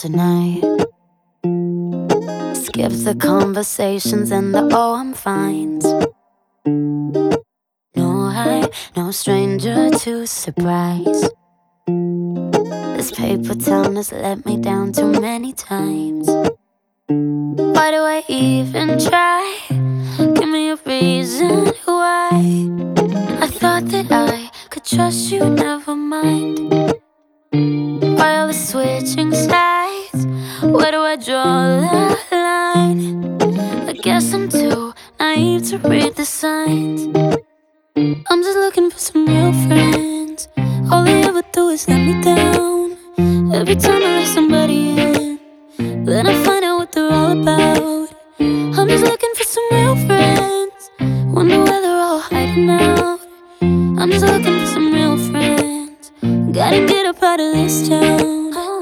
tonight. Skip the conversations and the oh I'm fines. No, I'm no stranger to surprise. This paper town has let me down too many times. Why do I even try? Give me a reason why. I thought that I could trust you, never mind. Why all the switching sides? Where do I draw the line? I guess I'm too naive to read the signs. I'm just looking for some real friends. All they ever do is let me down. Every time I let somebody in, then I find out what they're all about. I'm just looking for some real friends. Wonder where they're all hiding out. I'm just looking for some real friends. Gotta get up out of this town.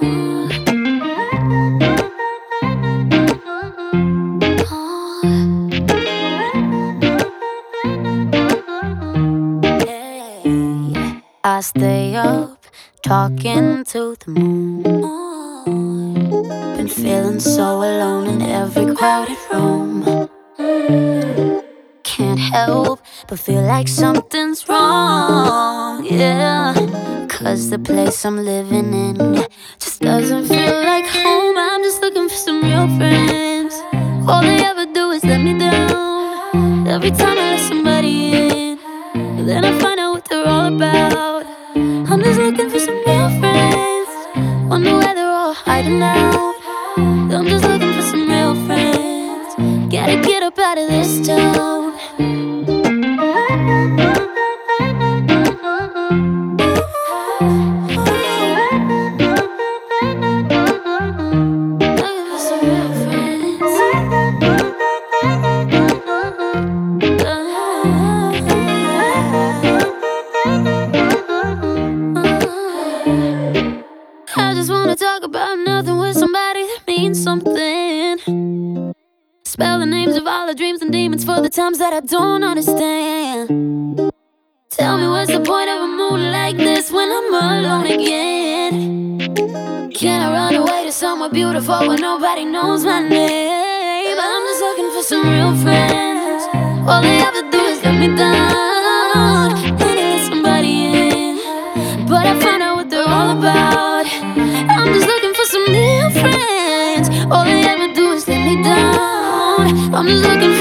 I stay up, talking to the moon. Been feeling so alone in every crowded room. Can't help but feel like something's wrong, yeah. Cause the place I'm living in just doesn't feel like home. I'm just looking for some real friends. All they ever do is let me down. Every time I let somebody in, then I find out what they're all about. I'm just looking for some real friends. Wonder where they're all hiding out. I'm just looking for some real friends. Gotta get up out of this town. Looking for some real friends. I just wanna talk about nothing with somebody that means something. Spell the names of all the dreams and demons for the times that I don't understand. Tell me what's the point of a moon like this when I'm alone again? Can I run away to somewhere beautiful where nobody knows my name? I'm just looking for some real friends. All they ever do is let me down. Then they let somebody in, but I find out what they're all about. I'm just looking for some real friends. All they ever do is let me down. I'm just looking